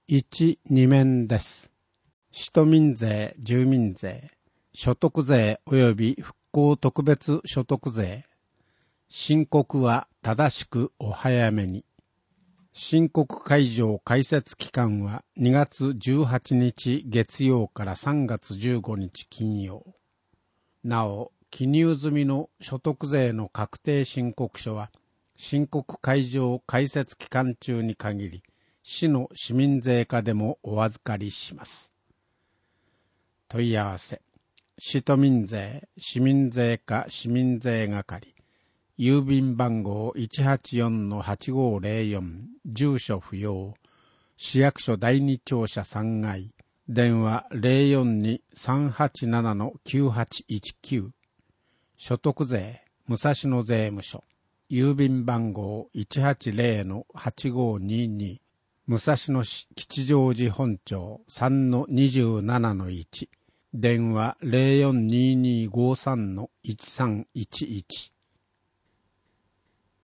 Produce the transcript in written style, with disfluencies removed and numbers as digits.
1、2面です。使途民税、住民税、所得税及び復興特別所得税。申告は正しくお早めに。申告開場開設期間は2月18日月曜から3月15日金曜。なお、記入済みの所得税の確定申告書は、申告開場開設期間中に限り、市の市民税課でもお預かりします。問い合わせ。市都民税、市民税課市民税係。郵便番号 184-8504、住所不要。市役所第二庁舎3階。電話 042-387-9819。所得税、武蔵野税務署。郵便番号 180-8522。武蔵野市吉祥寺本町 3-27-1。電話 042253-1311。